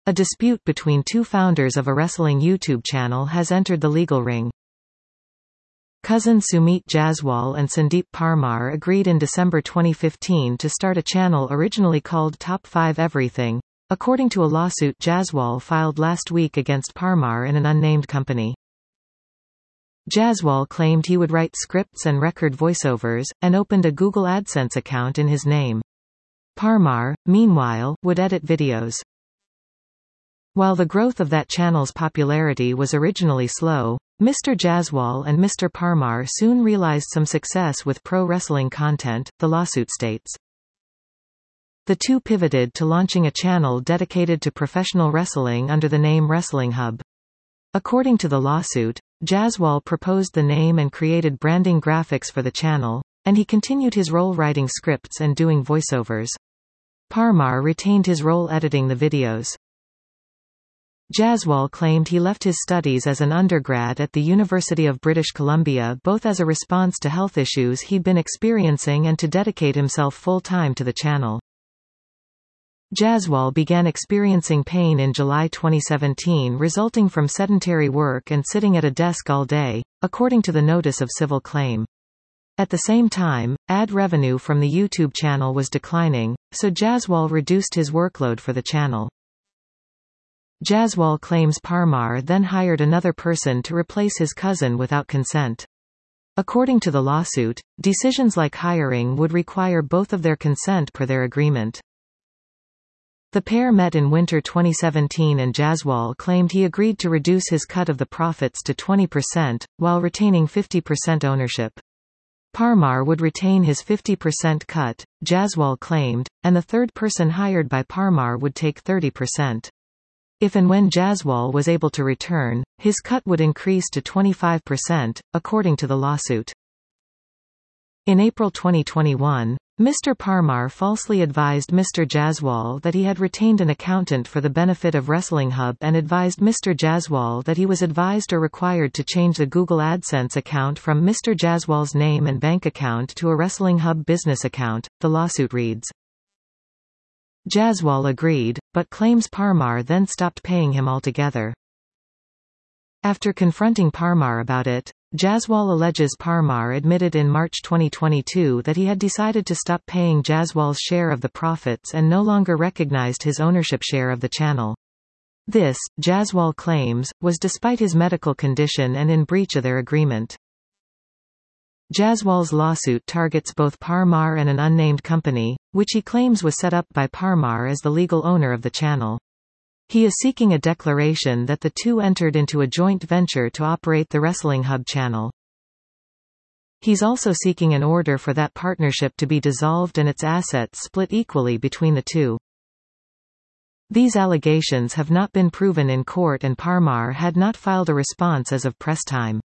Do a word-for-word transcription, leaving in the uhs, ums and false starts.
A dispute between two founders of a wrestling YouTube channel has entered the legal ring. Cousin Sumit Jaswal and Sandeep Parmar agreed in December twenty fifteen to start a channel originally called Top five Everything, according to a lawsuit Jaswal filed last week against Parmar in an unnamed company. Jaswal claimed he would write scripts and record voiceovers, and opened a Google AdSense account in his name. Parmar, meanwhile, would edit videos. While the growth of that channel's popularity was originally slow, Mister Jaswal and Mister Parmar soon realized some success with pro wrestling content, the lawsuit states. The two pivoted to launching a channel dedicated to professional wrestling under the name Wrestling Hub. According to the lawsuit, Jaswal proposed the name and created branding graphics for the channel, and he continued his role writing scripts and doing voiceovers. Parmar retained his role editing the videos. Jaswal claimed he left his studies as an undergrad at the University of British Columbia both as a response to health issues he'd been experiencing and to dedicate himself full-time to the channel. Jaswal began experiencing pain in July twenty seventeen resulting from sedentary work and sitting at a desk all day, according to the notice of civil claim. At the same time, ad revenue from the YouTube channel was declining, so Jaswal reduced his workload for the channel. Jaswal claims Parmar then hired another person to replace his cousin without consent. According to the lawsuit, decisions like hiring would require both of their consent per their agreement. The pair met in winter twenty seventeen and Jaswal claimed he agreed to reduce his cut of the profits to twenty percent, while retaining fifty percent ownership. Parmar would retain his fifty percent cut, Jaswal claimed, and the third person hired by Parmar would take thirty percent. If and when Jaswal was able to return, his cut would increase to twenty-five percent, according to the lawsuit. In April twenty twenty-one, Mister Parmar falsely advised Mister Jaswal that he had retained an accountant for the benefit of Wrestling Hub and advised Mister Jaswal that he was advised or required to change the Google AdSense account from Mister Jaswal's name and bank account to a Wrestling Hub business account, the lawsuit reads. Jaswal agreed, but claims Parmar then stopped paying him altogether. After confronting Parmar about it, Jaswal alleges Parmar admitted in March twenty twenty-two that he had decided to stop paying Jaswal's share of the profits and no longer recognized his ownership share of the channel. This, Jaswal claims, was despite his medical condition and in breach of their agreement. Jaswal's lawsuit targets both Parmar and an unnamed company, which he claims was set up by Parmar as the legal owner of the channel. He is seeking a declaration that the two entered into a joint venture to operate the Wrestling Hub channel. He's also seeking an order for that partnership to be dissolved and its assets split equally between the two. These allegations have not been proven in court and Parmar had not filed a response as of press time.